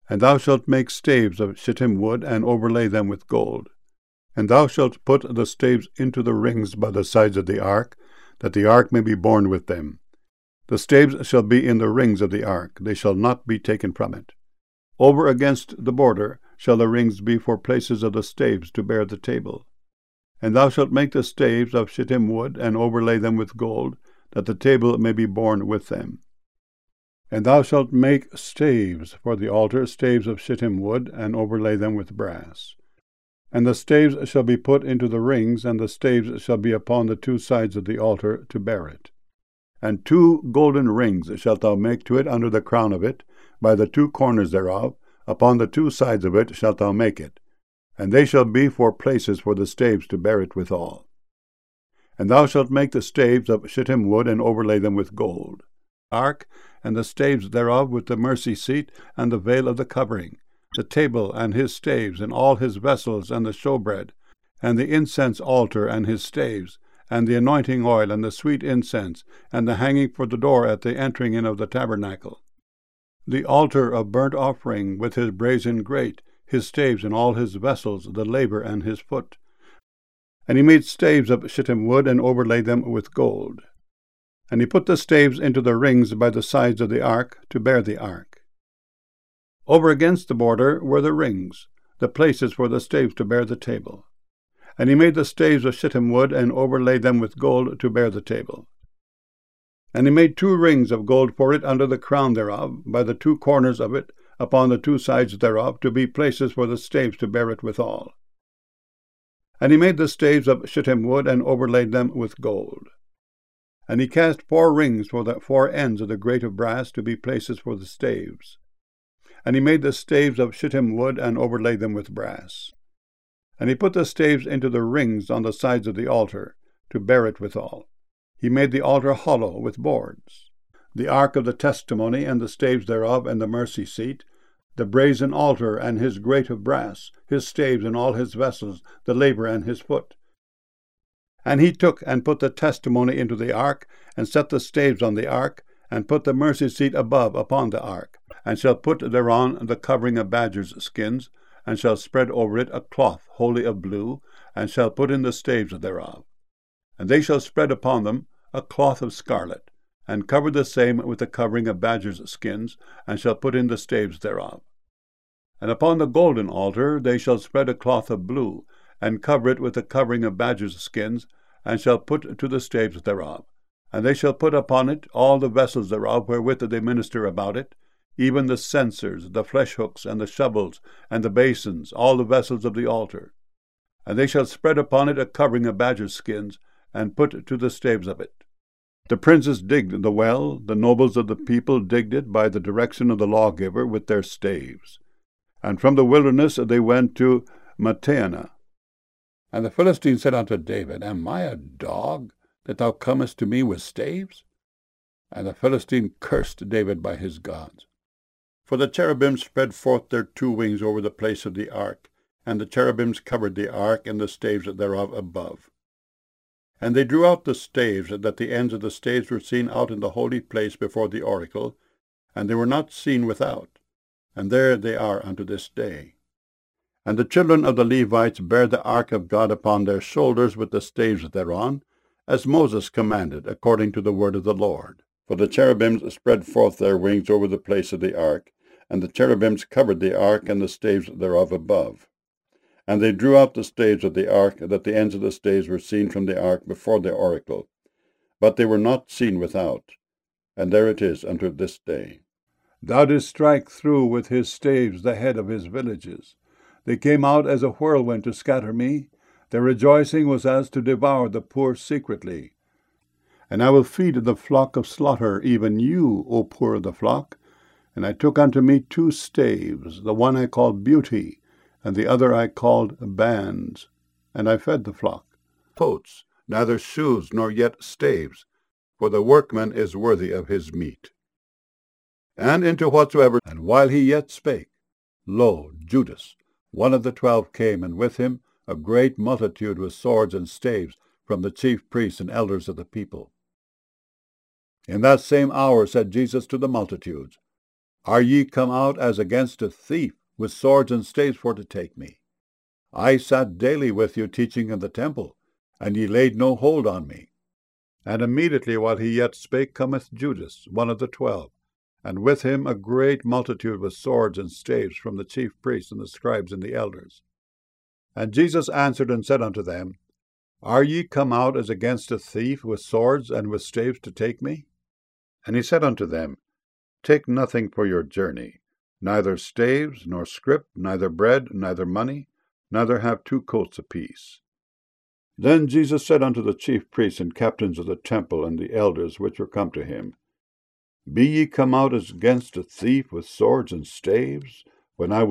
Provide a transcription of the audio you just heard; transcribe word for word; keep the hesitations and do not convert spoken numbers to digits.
And thou shalt make staves of shittim wood, and overlay them with gold. And thou shalt put the staves into the rings by the sides of the ark, that the ark may be borne with them. The staves shall be in the rings of the ark, they shall not be taken from it. Over against the border shall the rings be for places of the staves to bear the table. And thou shalt make the staves of shittim wood, and overlay them with gold, that the table may be borne with them. And thou shalt make staves for the altar, staves of shittim wood, and overlay them with brass. And the staves shall be put into the rings, and the staves shall be upon the two sides of the altar to bear it. And two golden rings shalt thou make to it under the crown of it, by the two corners thereof, upon the two sides of it shalt thou make it, and they shall be for places for the staves to bear it withal. And thou shalt make the staves of shittim wood, and overlay them with gold. Ark, and the staves thereof with the mercy seat, and the veil of the covering, the table and his staves, and all his vessels, and the showbread, and the incense altar and his staves, and the anointing oil, and the sweet incense, and the hanging for the door at the entering in of the tabernacle. The altar of burnt offering with his brazen grate, his staves and all his vessels, the laver and his foot. And he made staves of shittim wood, and overlaid them with gold. And he put the staves into the rings by the sides of the ark, to bear the ark. Over against the border were the rings, the places for the staves to bear the table. And he made the staves of shittim wood, and overlaid them with gold, to bear the table. And he made two rings of gold for it under the crown thereof, by the two corners of it, upon the two sides thereof, to be places for the staves to bear it withal. And he made the staves of shittim wood, and overlaid them with gold. And he cast four rings for the four ends of the grate of brass, to be places for the staves. And he made the staves of shittim wood, and overlaid them with brass. And he put the staves into the rings on the sides of the altar, to bear it withal. He made the altar hollow with boards. The ark of the testimony, and the staves thereof, and the mercy seat, the brazen altar, and his grate of brass, his staves, and all his vessels, the laver and his foot. And he took and put the testimony into the ark, and set the staves on the ark, and put the mercy seat above upon the ark, and shall put thereon the covering of badgers' skins, and shall spread over it a cloth wholly of blue, and shall put in the staves thereof. And they shall spread upon them a cloth of scarlet, and cover the same with the covering of badgers' skins, and shall put in the staves thereof. And upon the golden altar they shall spread a cloth of blue, and cover it with the covering of badgers' skins, and shall put to the staves thereof. And they shall put upon it all the vessels thereof wherewith they minister about it, even the censers, the flesh hooks, and the shovels, and the basins, all the vessels of the altar. And they shall spread upon it a covering of badgers' skins, and put to the staves of it. The princes digged the well, the nobles of the people digged it by the direction of the lawgiver with their staves. And from the wilderness they went to Matteanah. And the Philistine said unto David, Am I a dog, that thou comest to me with staves? And the Philistine cursed David by his gods. For the cherubim spread forth their two wings over the place of the ark, and the cherubims covered the ark and the staves thereof above. And they drew out the staves, that the ends of the staves were seen out in the holy place before the oracle, and they were not seen without. And there they are unto this day. And the children of the Levites bare the ark of God upon their shoulders with the staves thereon, as Moses commanded, according to the word of the Lord. For the cherubims spread forth their wings over the place of the ark, and the cherubims covered the ark and the staves thereof above. And they drew out the staves of the ark, that the ends of the staves were seen from the ark before the oracle. But they were not seen without. And there it is unto this day. Thou didst strike through with his staves the head of his villages. They came out as a whirlwind to scatter me. Their rejoicing was as to devour the poor secretly. And I will feed the flock of slaughter, even you, O poor of the flock. And I took unto me two staves, the one I called Beauty, and the other I called Bands, and I fed the flock. Coats, neither shoes nor yet staves, for the workman is worthy of his meat. And into whatsoever, and while he yet spake, lo, Judas, one of the twelve, came, and with him a great multitude with swords and staves from the chief priests and elders of the people. In that same hour said Jesus to the multitudes, Are ye come out as against a thief, with swords and staves for to take me? I sat daily with you teaching in the temple, and ye laid no hold on me. And immediately while he yet spake cometh Judas, one of the twelve, and with him a great multitude with swords and staves from the chief priests and the scribes and the elders. And Jesus answered and said unto them, Are ye come out as against a thief, with swords and with staves to take me? And he said unto them, Take nothing for your journey, neither staves, nor scrip, neither bread, neither money, neither have two coats apiece. Then Jesus said unto the chief priests and captains of the temple and the elders which were come to him, Be ye come out as against a thief with swords and staves, when I